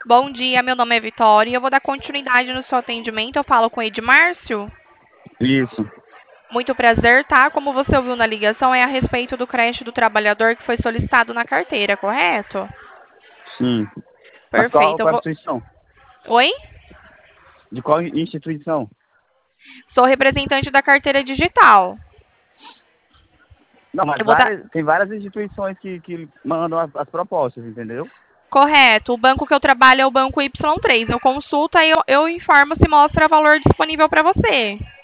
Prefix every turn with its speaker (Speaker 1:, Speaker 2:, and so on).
Speaker 1: Bom dia, meu nome é Vitória e eu vou dar continuidade no seu atendimento. Eu falo com o Edmárcio.
Speaker 2: Isso,
Speaker 1: Muito prazer, tá? Como você ouviu na ligação, é a respeito do creche do trabalhador que foi solicitado na carteira, correto?
Speaker 2: sim. Mas
Speaker 1: Perfeito. Eu
Speaker 2: qual
Speaker 1: vou...
Speaker 2: instituição?
Speaker 1: Oi?
Speaker 2: De qual instituição?
Speaker 1: Sou representante da carteira digital.
Speaker 2: Não, mas
Speaker 1: Eu vou dar...
Speaker 2: tem várias instituições que mandam as propostas, entendeu?
Speaker 1: Correto. O banco que eu trabalho é o banco Y3. Eu consulto e eu informo se mostra valor disponível para você.